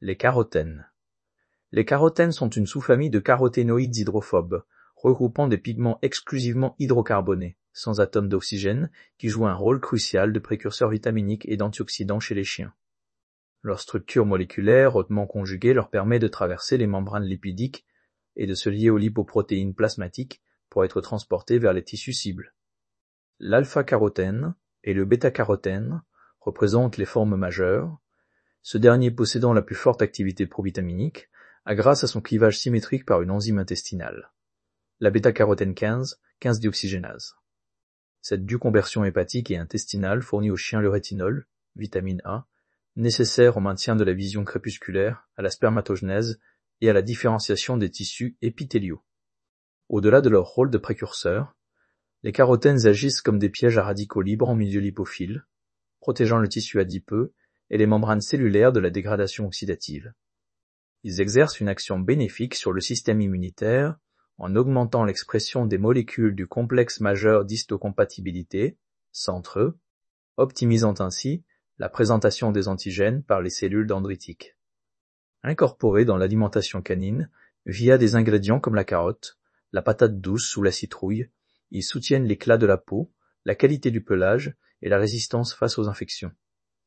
Les carotènes. Les carotènes sont une sous-famille de caroténoïdes hydrophobes, regroupant des pigments exclusivement hydrocarbonés, sans atomes d'oxygène, qui jouent un rôle crucial de précurseur vitaminique et d'antioxydant chez les chiens. Leur structure moléculaire hautement conjuguée leur permet de traverser les membranes lipidiques et de se lier aux lipoprotéines plasmatiques pour être transportés vers les tissus cibles. L'alpha-carotène et le bêta-carotène représentent les formes majeures, ce dernier possédant la plus forte activité provitaminique, grâce à son clivage symétrique par une enzyme intestinale, la bêta-carotène 15-dioxygénase. Cette due conversion hépatique et intestinale fournit au chien le rétinol, vitamine A, nécessaire au maintien de la vision crépusculaire, à la spermatogenèse et à la différenciation des tissus épithéliaux. Au-delà de leur rôle de précurseur, les carotènes agissent comme des pièges à radicaux libres en milieu lipophile, protégeant le tissu adipeux et les membranes cellulaires de la dégradation oxydative. Ils exercent une action bénéfique sur le système immunitaire en augmentant l'expression des molécules du complexe majeur d'histocompatibilité, CENTRE, optimisant ainsi la présentation des antigènes par les cellules dendritiques. Incorporés dans l'alimentation canine via des ingrédients comme la carotte, la patate douce ou la citrouille, ils soutiennent l'éclat de la peau, la qualité du pelage et la résistance face aux infections.